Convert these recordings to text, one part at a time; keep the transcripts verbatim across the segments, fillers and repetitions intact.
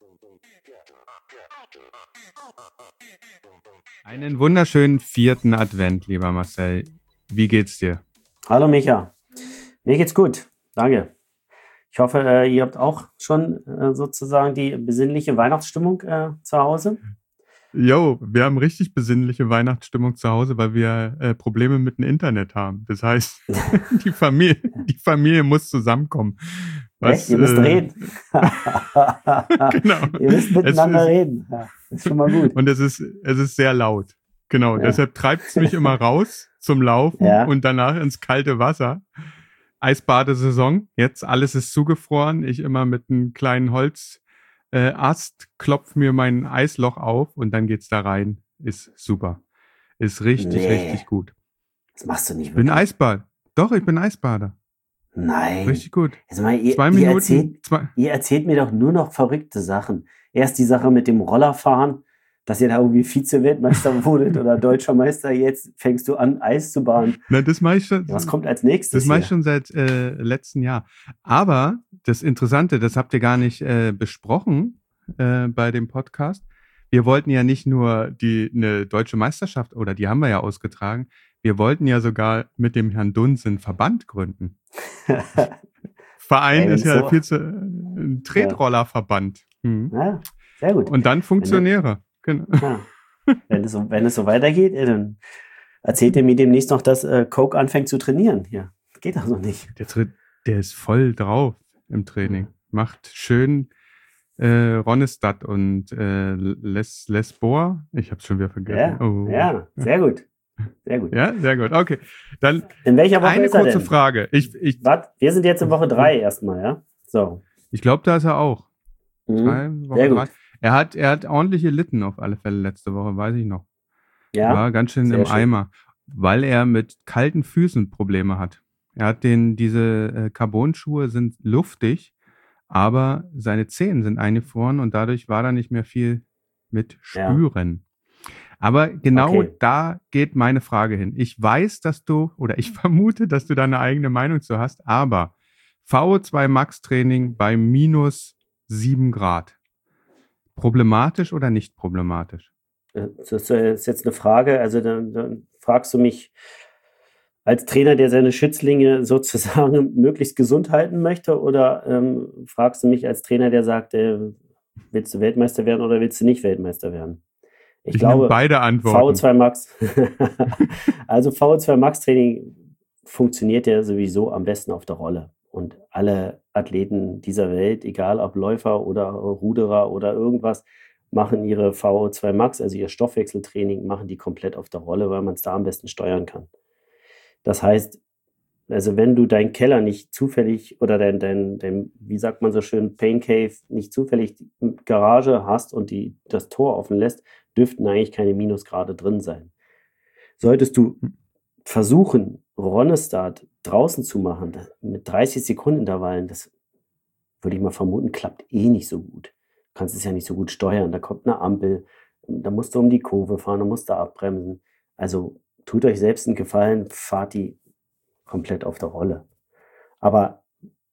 Einen wunderschönen vierten Advent, lieber Marcel. Wie geht's dir? Hallo Micha, mir geht's gut, danke. Ich hoffe, äh, ihr habt auch schon äh, sozusagen die besinnliche Weihnachtsstimmung äh, zu Hause. Jo, wir haben richtig besinnliche Weihnachtsstimmung zu Hause, weil wir äh, Probleme mit dem Internet haben. Das heißt, die Familie, die Familie muss zusammenkommen. Was, Echt? Ihr müsst äh, reden. Genau. Ihr müsst miteinander ist, reden. Ja, ist schon mal gut. Und es ist, es ist sehr laut. Genau, ja. Deshalb treibt es mich immer raus zum Laufen ja. und danach ins kalte Wasser. Eisbadesaison, jetzt alles ist zugefroren. Ich immer mit einem kleinen Holzast äh, klopf mir mein Eisloch auf und dann geht's da rein. Ist super. Ist richtig, nee. richtig gut. Das machst du nicht wirklich. Ich bin Eisbad. Doch, ich bin Eisbader. Nein. Richtig gut. Also mal, ihr, zwei ihr, Minuten, erzählt, zwei. ihr erzählt mir doch nur noch verrückte Sachen. Erst die Sache mit dem Rollerfahren, dass ihr da irgendwie Vize-Weltmeister wurdet oder Deutscher Meister. Jetzt fängst du an, Eis zu baden. Na, das mache ich schon. Was kommt als nächstes? Das mache ich schon seit äh, letztem Jahr. Aber das Interessante, das habt ihr gar nicht äh, besprochen äh, bei dem Podcast. Wir wollten ja nicht nur die eine deutsche Meisterschaft, oder die haben wir ja ausgetragen, wir wollten ja sogar mit dem Herrn Dunz einen Verband gründen. Verein Ey, ist ja so viel zu ein Tretrollerverband. Hm. Ja, sehr gut. Und dann Funktionäre. Genau. Ja. Wenn, es so, wenn es so weitergeht, dann erzählt ihr mir demnächst noch, dass äh, Coke anfängt zu trainieren. Ja, geht doch so nicht. Der, Tri- der ist voll drauf im Training. Macht schön äh, Ronestadt und äh, Les, Lesboa. Ich hab's schon wieder vergessen. Ja, oh. ja, sehr gut. Sehr gut. Ja, sehr gut. Okay. Dann in welcher Woche eine ist er kurze denn? Frage. Ich, ich, Wart, wir sind jetzt in Woche drei erstmal, ja? So. Ich glaube, da ist er auch. Mhm. Drei, Woche sehr gut. drei. Er hat, er hat ordentlich gelitten auf alle Fälle letzte Woche, weiß ich noch. Ja. War ganz schön im schön. Eimer, weil er mit kalten Füßen Probleme hat. Er hat den, diese äh, Carbon-Schuhe sind luftig, aber seine Zehen sind eingefroren und dadurch war da nicht mehr viel mit Spüren. Ja. Aber genau okay. da geht meine Frage hin. Ich weiß, dass du, oder ich vermute, dass du da eine eigene Meinung zu hast, aber V O zwei Max Training bei minus sieben Grad. Problematisch oder nicht problematisch? Das ist jetzt eine Frage, also dann, dann fragst du mich als Trainer, der seine Schützlinge sozusagen möglichst gesund halten möchte, oder ähm, fragst du mich als Trainer, der sagt, äh, willst du Weltmeister werden oder willst du nicht Weltmeister werden? Ich, ich glaube, beide Antworten. V O zwei Max, also V O zwei Max Training funktioniert ja sowieso am besten auf der Rolle. Und alle Athleten dieser Welt, egal ob Läufer oder Ruderer oder irgendwas, machen ihre V O zwei Max, also ihr Stoffwechseltraining, machen die komplett auf der Rolle, weil man es da am besten steuern kann. Das heißt, also wenn du deinen Keller nicht zufällig oder dein, dein, dein, wie sagt man so schön, Pain Cave, nicht zufällig Garage hast und die, das Tor offen lässt, dürften eigentlich keine Minusgrade drin sein. Solltest du versuchen, Ronestart draußen zu machen, mit dreißig Sekunden Intervallen, das würde ich mal vermuten, klappt eh nicht so gut. Du kannst es ja nicht so gut steuern. Da kommt eine Ampel, da musst du um die Kurve fahren, da musst du abbremsen. Also tut euch selbst einen Gefallen, fahrt die komplett auf der Rolle. Aber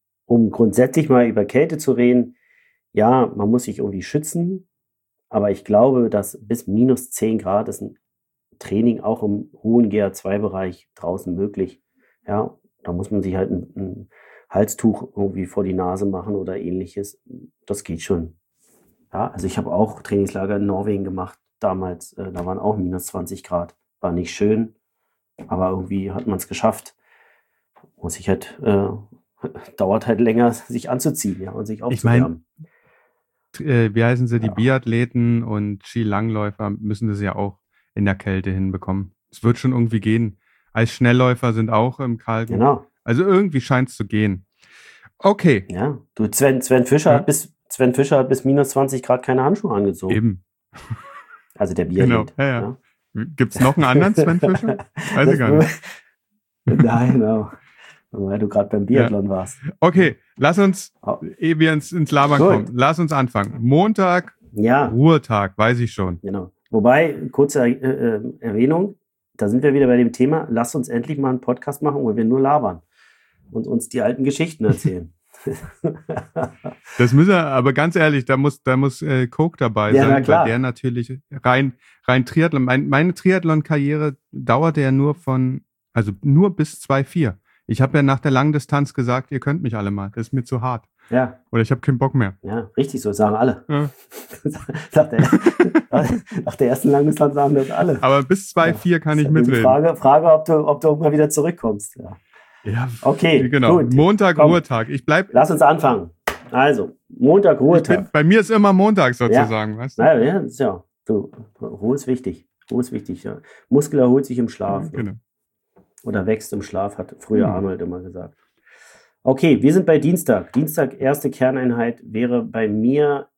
um grundsätzlich mal über Kälte zu reden, ja, man muss sich irgendwie schützen, aber ich glaube, dass bis minus zehn Grad ist ein Training auch im hohen G A zwei Bereich draußen möglich. Ja, da muss man sich halt ein, ein Halstuch irgendwie vor die Nase machen oder ähnliches. Das geht schon. Ja, also ich habe auch Trainingslager in Norwegen gemacht damals. Äh, da waren auch minus zwanzig Grad. War nicht schön, aber irgendwie hat man es geschafft. Muss ich halt, äh, dauert halt länger, sich anzuziehen, ja, und sich aufzuwärmen. Ich mein, äh, wie heißen sie, die ja. Biathleten und Skilangläufer müssen das ja auch in der Kälte hinbekommen. Es wird schon irgendwie gehen. Als Schnellläufer sind auch im Kalten. Genau. Also irgendwie scheint es zu gehen. Okay. Ja, du, Sven, Sven Fischer ja. hat bis Sven Fischer hat bis minus zwanzig Grad keine Handschuhe angezogen. Eben. Also der Biathlet. Genau. Ja, ja. Ja. Gibt es noch einen anderen Sven Fischer? Weiß ich gar nicht. Nein, genau. Weil du gerade beim Biathlon ja. warst. Okay, lass uns, ehe wir ins, ins Labern Gut. kommen, lass uns anfangen. Montag, ja. Ruhetag, weiß ich schon. Genau. Wobei, kurze äh, Erwähnung, da sind wir wieder bei dem Thema, lass uns endlich mal einen Podcast machen, wo wir nur labern und uns die alten Geschichten erzählen. Das müssen wir, aber ganz ehrlich, da muss, da muss äh, Coke dabei Ja, na sein, klar. weil der natürlich rein, rein Triathlon, mein, meine Triathlon-Karriere dauerte ja nur von, also nur bis zwei Komma vier. Ich habe ja nach der Langdistanz gesagt, ihr könnt mich alle mal, das ist mir zu hart. Ja, Oder ich habe keinen Bock mehr. ja, richtig so, sagen alle. Ja. nach, der, nach der ersten Langdistanz sagen das alle. Aber bis zwei Komma vier kann Ist ich ja nur die mitreden. Frage, Frage ob, du, ob du irgendwann wieder zurückkommst. Ja. Ja, Okay, genau. gut. Montag, Komm. Ruhetag. Ich bleib. Lass uns anfangen. Also, Montag, Ich bin, Ruhetag. bei mir ist immer Montag sozusagen, weißt du? Naja, ja, ist ja. Du, Ruhe ist wichtig. Ruhe ist wichtig. Ja. Muskel erholt sich im Schlaf. Genau. Ne? Oder wächst im Schlaf, hat früher Hm. Arnold immer gesagt. Okay, wir sind bei Dienstag. Dienstag, erste Kerneinheit wäre bei mir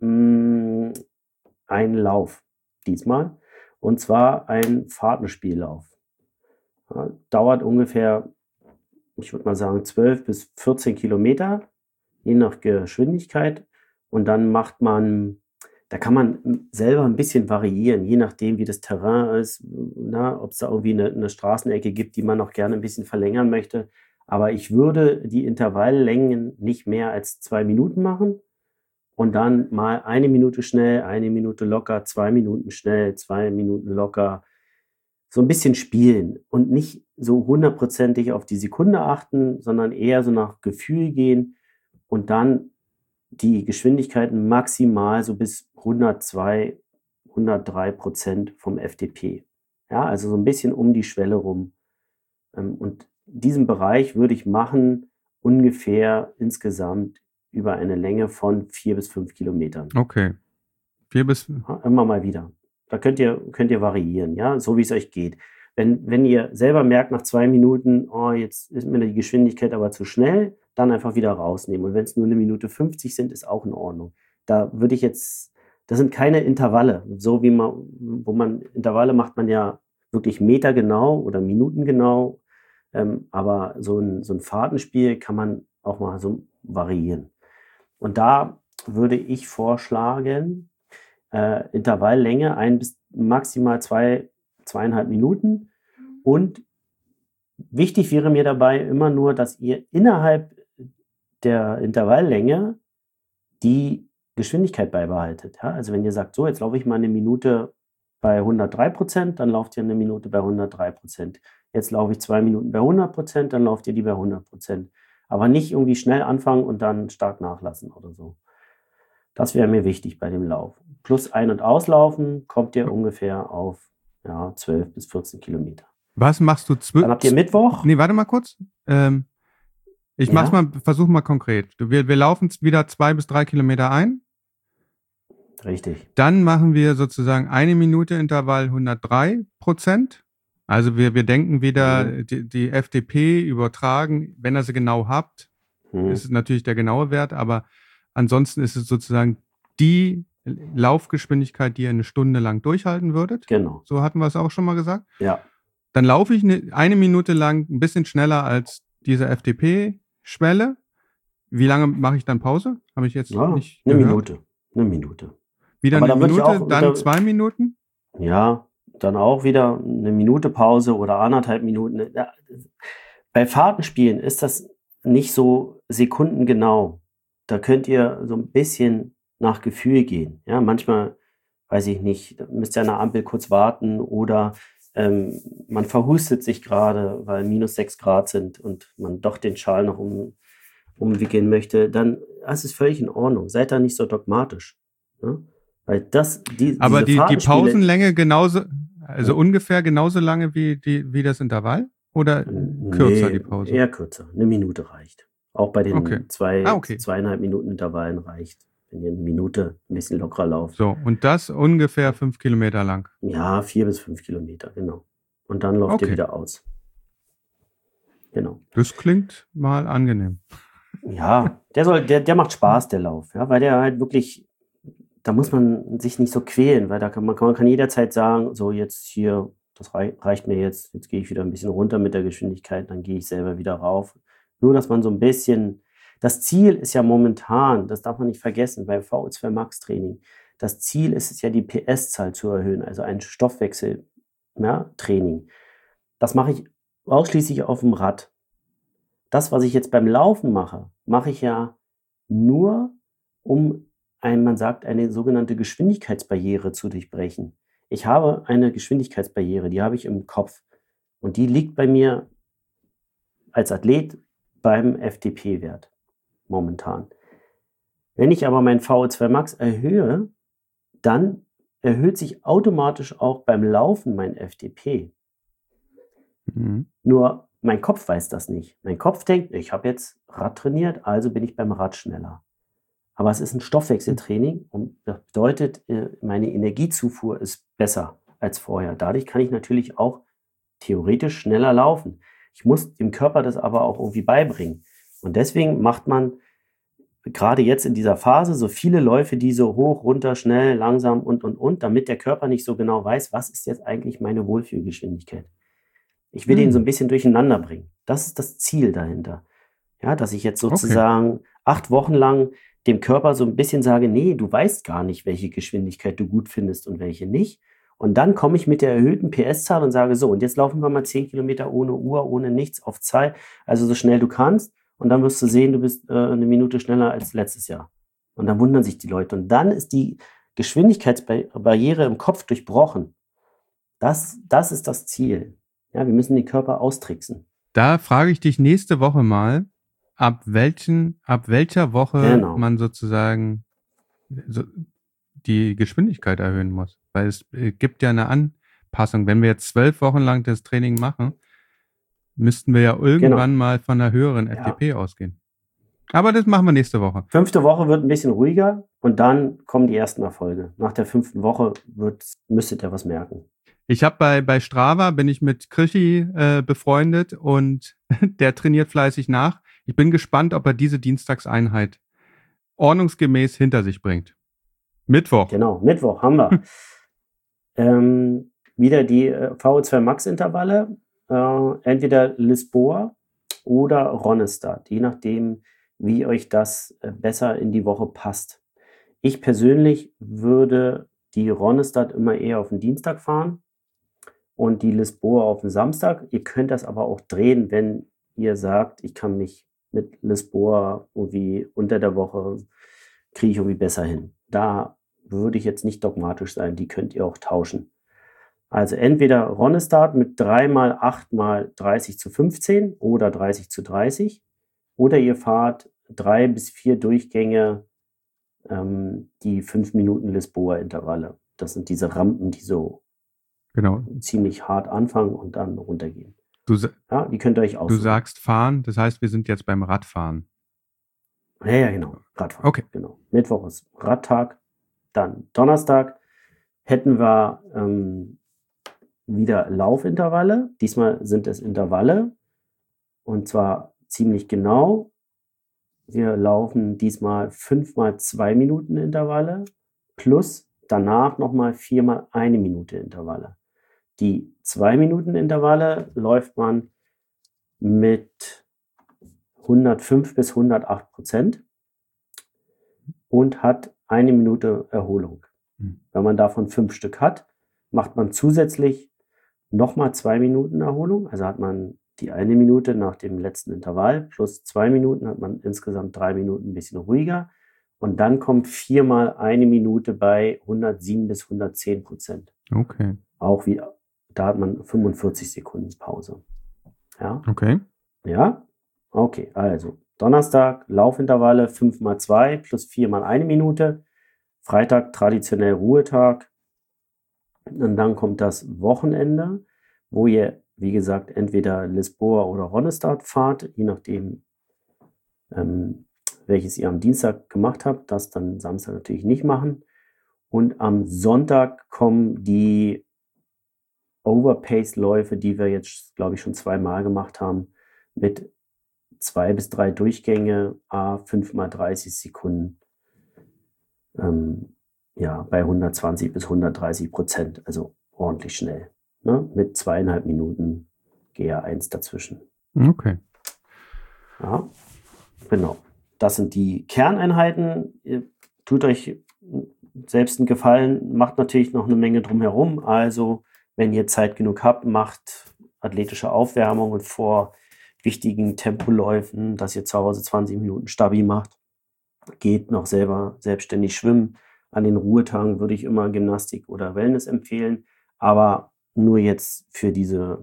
mh, ein Lauf. Diesmal. Und zwar ein Fahrtenspiellauf. Ja, dauert ungefähr, ich würde mal sagen, zwölf bis vierzehn Kilometer, je nach Geschwindigkeit. Und dann macht man, da kann man selber ein bisschen variieren, je nachdem, wie das Terrain ist, ob es da irgendwie eine, eine Straßenecke gibt, die man noch gerne ein bisschen verlängern möchte. Aber ich würde die Intervalllängen nicht mehr als zwei Minuten machen und dann mal eine Minute schnell, eine Minute locker, zwei Minuten schnell, zwei Minuten locker. So ein bisschen spielen und nicht so hundertprozentig auf die Sekunde achten, sondern eher so nach Gefühl gehen und dann die Geschwindigkeiten maximal so bis hundertzwei, hundertdrei Prozent vom F D P. Ja, also so ein bisschen um die Schwelle rum. Und diesen Bereich würde ich machen ungefähr insgesamt über eine Länge von vier bis fünf Kilometern. Okay. Vier bis. Ja, immer mal wieder. Da könnt ihr, könnt ihr variieren, ja, so wie es euch geht. Wenn, wenn ihr selber merkt nach zwei Minuten, oh, jetzt ist mir die Geschwindigkeit aber zu schnell, dann einfach wieder rausnehmen. Und wenn es nur eine Minute fünfzig sind, ist auch in Ordnung. Da würde ich jetzt, das sind keine Intervalle, so wie man, wo man, Intervalle macht man ja wirklich metergenau oder minutengenau, ähm, aber so ein, so ein Fahrtenspiel kann man auch mal so variieren. Und da würde ich vorschlagen, Äh, Intervalllänge ein bis maximal zwei, zweieinhalb Minuten. Und wichtig wäre mir dabei immer nur, dass ihr innerhalb der Intervalllänge die Geschwindigkeit beibehaltet. Ja? Also wenn ihr sagt, so, jetzt laufe ich mal eine Minute bei hundertdrei Prozent, dann lauft ihr eine Minute bei hundertdrei Prozent. Jetzt laufe ich zwei Minuten bei hundert Prozent, dann lauft ihr die bei hundert Prozent. Aber nicht irgendwie schnell anfangen und dann stark nachlassen oder so. Das wäre mir wichtig bei dem Lauf. Plus Ein- und Auslaufen kommt ihr ungefähr auf ja, zwölf bis vierzehn Kilometer. Was machst du zwölf? Dann habt ihr Mittwoch. Nee, warte mal kurz. Ähm, ich Ja? mach's mal, versuch mal konkret. Wir, wir laufen wieder zwei bis drei Kilometer ein. Richtig. Dann machen wir sozusagen eine Minute Intervall hundertdrei Prozent. Also wir, wir denken wieder Mhm. die, die F D P übertragen. Wenn ihr sie genau habt, Mhm. ist es natürlich der genaue Wert, aber ansonsten ist es sozusagen die Laufgeschwindigkeit, die ihr eine Stunde lang durchhalten würdet. Genau. So hatten wir es auch schon mal gesagt. Ja. Dann laufe ich eine, eine Minute lang ein bisschen schneller als diese F D P-Schwelle. Wie lange mache ich dann Pause? Habe ich jetzt ja nicht eine gehört. Minute. Eine Minute. Wieder Aber eine da würde ich Minute, auch- dann da- zwei Minuten? Ja, dann auch wieder eine Minute Pause oder anderthalb Minuten. Ja, bei Fahrtenspielen ist das nicht so sekundengenau. Da könnt ihr so ein bisschen nach Gefühl gehen. Ja, manchmal, weiß ich nicht, da müsst ihr an der Ampel kurz warten oder ähm, man verhustet sich gerade, weil minus sechs Grad sind und man doch den Schal noch um, umwickeln möchte. Dann das ist völlig in Ordnung. Seid da nicht so dogmatisch. Ne? Weil das, die, Aber diese die, die Fahrtenspiele- Pausenlänge genauso, also Ja. ungefähr genauso lange wie, die, wie das Intervall? Oder kürzer Nee, die Pause? Eher kürzer. Eine Minute reicht. Auch bei den Okay. zwei, Ah, okay. zweieinhalb Minuten Intervallen reicht. Wenn ihr eine Minute ein bisschen lockerer lauft. So, und das ungefähr fünf Kilometer lang. Ja, vier bis fünf Kilometer, genau. Und dann lauft ihr Okay. wieder aus. Genau. Das klingt mal angenehm. Ja, der soll, der, der macht Spaß, der Lauf, ja, weil der halt wirklich, da muss man sich nicht so quälen, weil da kann man, man kann jederzeit sagen, so jetzt hier, das rei- reicht mir jetzt, jetzt gehe ich wieder ein bisschen runter mit der Geschwindigkeit, dann gehe ich selber wieder rauf. Nur, dass man so ein bisschen, das Ziel ist ja momentan, das darf man nicht vergessen, beim V O zwei Max Training, das Ziel ist es ja, die P S-Zahl zu erhöhen, also ein Stoffwechsel-Training. Das mache ich ausschließlich auf dem Rad. Das, was ich jetzt beim Laufen mache, mache ich ja nur, um ein, man sagt, eine sogenannte Geschwindigkeitsbarriere zu durchbrechen. Ich habe eine Geschwindigkeitsbarriere, die habe ich im Kopf. Und die liegt bei mir als Athlet beim F T P-Wert momentan. Wenn ich aber mein V O zwei Max erhöhe, dann erhöht sich automatisch auch beim Laufen mein F T P. Mhm. Nur mein Kopf weiß das nicht. Mein Kopf denkt, ich habe jetzt Rad trainiert, also bin ich beim Rad schneller. Aber es ist ein Stoffwechseltraining und das bedeutet, äh, meine Energiezufuhr ist besser als vorher. Dadurch kann ich natürlich auch theoretisch schneller laufen. Ich muss dem Körper das aber auch irgendwie beibringen. Und deswegen macht man gerade jetzt in dieser Phase so viele Läufe, die so hoch, runter, schnell, langsam und, und, und, damit der Körper nicht so genau weiß, was ist jetzt eigentlich meine Wohlfühlgeschwindigkeit. Ich will Hm. den so ein bisschen durcheinander bringen. Das ist das Ziel dahinter. Ja, dass ich jetzt sozusagen acht Wochen lang dem Körper so ein bisschen sage, nee, du weißt gar nicht, welche Geschwindigkeit du gut findest und welche nicht. Und dann komme ich mit der erhöhten P S-Zahl und sage, so, und jetzt laufen wir mal zehn Kilometer ohne Uhr, ohne nichts, auf Zeit, also so schnell du kannst. Und dann wirst du sehen, du bist äh, eine Minute schneller als letztes Jahr. Und dann wundern sich die Leute. Und dann ist die Geschwindigkeitsbarriere im Kopf durchbrochen. Das, das ist das Ziel. Ja, wir müssen den Körper austricksen. Da frage ich dich nächste Woche mal, ab welchen, ab welcher Woche Genau. man sozusagen so die Geschwindigkeit erhöhen muss. Weil es äh, gibt ja eine Anpassung. Wenn wir jetzt zwölf Wochen lang das Training machen, müssten wir ja irgendwann Genau. mal von einer höheren Ja. F T P ausgehen. Aber das machen wir nächste Woche. Fünfte Woche wird ein bisschen ruhiger und dann kommen die ersten Erfolge. Nach der fünften Woche wird, müsstet ihr was merken. Ich habe bei, bei Strava, bin ich mit Krischi äh, befreundet und der trainiert fleißig nach. Ich bin gespannt, ob er diese Dienstagseinheit ordnungsgemäß hinter sich bringt. Mittwoch. Genau, Mittwoch haben wir. ähm, wieder die äh, V O zwei Max Intervalle, äh, entweder Lisboa oder Ronnestad, je nachdem, wie euch das äh, besser in die Woche passt. Ich persönlich würde die Ronnestad immer eher auf den Dienstag fahren und die Lisboa auf den Samstag. Ihr könnt das aber auch drehen, wenn ihr sagt, ich kann mich mit Lisboa irgendwie unter der Woche, kriege ich irgendwie besser hin. Da würde ich jetzt nicht dogmatisch sein, die könnt ihr auch tauschen. Also entweder Ronnestad mit drei mal acht mal dreißig zu fünfzehn oder dreißig zu dreißig oder ihr fahrt drei bis vier Durchgänge, ähm, die fünf Minuten Lisboa-Intervalle. Das sind diese Rampen, die so Genau. ziemlich hart anfangen und dann runtergehen. Du, sa- Ja, die könnt ihr euch du aussuchen. sagst fahren, das heißt, wir sind jetzt beim Radfahren. Ja, ja, genau. Radfahren. Okay. Genau. Mittwoch ist Radtag. Dann Donnerstag hätten wir ähm, wieder Laufintervalle. Diesmal sind es Intervalle. Und zwar ziemlich genau. Wir laufen diesmal fünf mal zwei Minuten Intervalle plus danach nochmal vier mal eine Minute Intervalle. Die zwei Minuten Intervalle läuft man mit hundertfünf bis hundertacht Prozent und hat eine Minute Erholung. Hm. Wenn man davon fünf Stück hat, macht man zusätzlich nochmal zwei Minuten Erholung. Also hat man die eine Minute nach dem letzten Intervall plus zwei Minuten, hat man insgesamt drei Minuten ein bisschen ruhiger. Und dann kommt viermal eine Minute bei hundertsieben bis hundertzehn Prozent. Okay. Auch wie, da hat man fünfundvierzig Sekunden Pause. Ja, Okay. ja, okay, also Donnerstag Laufintervalle fünf mal zwei plus vier mal eine Minute. Freitag traditionell Ruhetag. Und dann kommt das Wochenende, wo ihr, wie gesagt, entweder Lisboa oder Ronnestad fahrt, je nachdem, ähm, welches ihr am Dienstag gemacht habt. Das dann Samstag natürlich nicht machen. Und am Sonntag kommen die Overpace-Läufe, die wir jetzt, glaube ich, schon zweimal gemacht haben, mit zwei bis drei Durchgänge, a fünf mal dreißig Sekunden. Ähm, ja, bei hundertzwanzig bis hundertdreißig Prozent, also ordentlich schnell. Ne? Mit zweieinhalb Minuten G A eins dazwischen. Okay. Ja, genau. Das sind die Kerneinheiten. Ihr tut euch selbst einen Gefallen, macht natürlich noch eine Menge drumherum. Also, wenn ihr Zeit genug habt, macht athletische Aufwärmungen vor wichtigen Tempoläufen, dass ihr zu Hause zwanzig Minuten Stabi macht. Geht noch selber selbstständig schwimmen. An den Ruhetagen würde ich immer Gymnastik oder Wellness empfehlen, aber nur jetzt für diese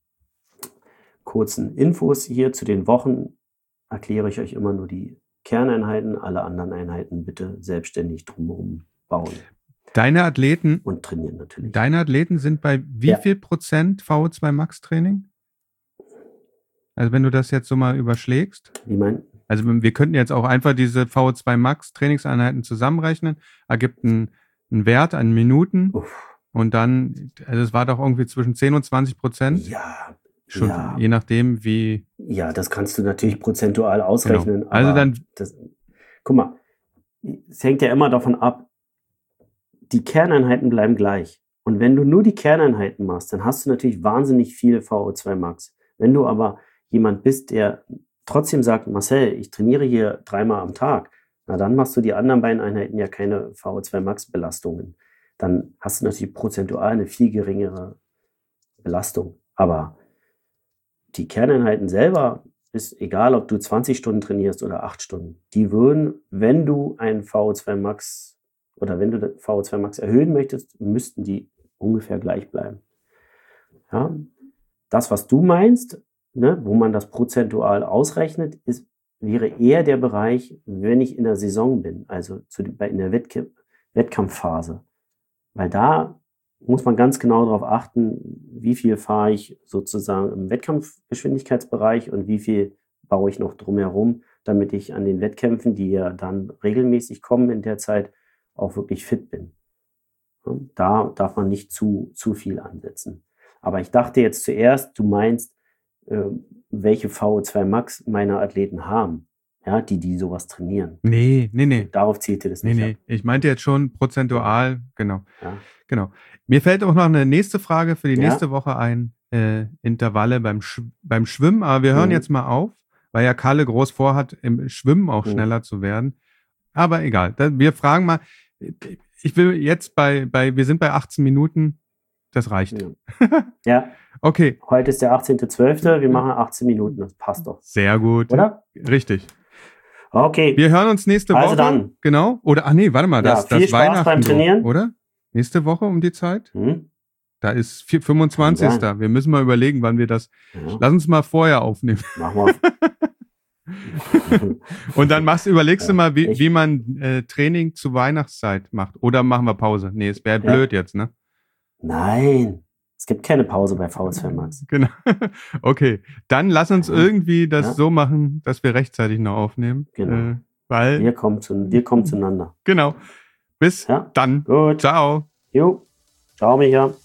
kurzen Infos hier zu den Wochen erkläre ich euch immer nur die Kerneinheiten, alle anderen Einheiten bitte selbstständig drumherum bauen. Deine Athleten und trainieren natürlich. Deine Athleten sind bei wie ja. viel Prozent V O zwei Max Training? Also wenn du das jetzt so mal überschlägst. Wie meinst du? Also wir könnten jetzt auch einfach diese V O zwei Max Trainingseinheiten zusammenrechnen, ergibt einen, einen Wert an Minuten Uff. Und dann, also es war doch irgendwie zwischen zehn und zwanzig Prozent. Ja. Schon, ja. Je nachdem, wie... Ja, das kannst du natürlich prozentual ausrechnen. Genau. Also aber dann... Das, guck mal, es hängt ja immer davon ab, die Kerneinheiten bleiben gleich. Und wenn du nur die Kerneinheiten machst, dann hast du natürlich wahnsinnig viel V O zwei Max. Wenn du aber jemand bist, der trotzdem sagt, Marcel, ich trainiere hier dreimal am Tag, na dann machst du die anderen beiden Einheiten ja keine V O zwei Max Belastungen. Dann hast du natürlich prozentual eine viel geringere Belastung. Aber die Kerneinheiten selber ist egal, ob du zwanzig Stunden trainierst oder acht Stunden. Die würden, wenn du ein V O zwei Max oder wenn du V O zwei Max erhöhen möchtest, müssten die ungefähr gleich bleiben. Ja? Das, was du meinst, ne, wo man das prozentual ausrechnet, ist, wäre eher der Bereich, wenn ich in der Saison bin, also zu, in der Wettk- Wettkampfphase. Weil da muss man ganz genau darauf achten, wie viel fahre ich sozusagen im Wettkampfgeschwindigkeitsbereich und wie viel baue ich noch drumherum, damit ich an den Wettkämpfen, die ja dann regelmäßig kommen in der Zeit, auch wirklich fit bin. Da darf man nicht zu, zu viel ansetzen. Aber ich dachte jetzt zuerst, du meinst, äh, welche V O zwei Max meine Athleten haben, ja, die, die sowas trainieren. Nee, nee, nee. Darauf zielte das nee, nicht nee. ab. Ich meinte jetzt schon prozentual, genau. Ja. genau. Mir fällt auch noch eine nächste Frage für die Ja. nächste Woche ein. Äh, Intervalle beim, Sch- beim Schwimmen, aber wir hören Mhm. jetzt mal auf, weil ja Kalle groß vorhat, im Schwimmen auch Mhm. schneller zu werden. Aber egal, da, wir fragen mal, ich will jetzt bei, bei, wir sind bei achtzehn Minuten, das reicht. Ja. ja. Okay. Heute ist der achtzehnter zwölfter Wir machen achtzehn Minuten, das passt doch. Sehr gut. Oder? Richtig. Okay. Wir hören uns nächste Also Woche. dann. Genau. Oder, ah nee, warte mal, Ja, das, viel das Spaß Weihnachten beim Trainieren. So, oder? Nächste Woche um die Zeit? Hm? Da ist vier- fünfundzwanzigster Wir müssen mal überlegen, wann wir das, Ja. lass uns mal vorher aufnehmen. Machen wir. Und dann machst, überlegst du Ja, mal, wie, ich- wie man äh, Training zu Weihnachtszeit macht. Oder machen wir Pause? Nee, es wäre Ja. blöd jetzt, ne? Nein, es gibt keine Pause bei V O zwei Max. Genau. Okay, dann lass uns Ja. irgendwie das Ja. so machen, dass wir rechtzeitig noch aufnehmen. Genau. Äh, weil, Wir kommen, zu, wir kommen zueinander. genau. Bis Ja. dann. Gut. Ciao. Jo. Ciao, Micha.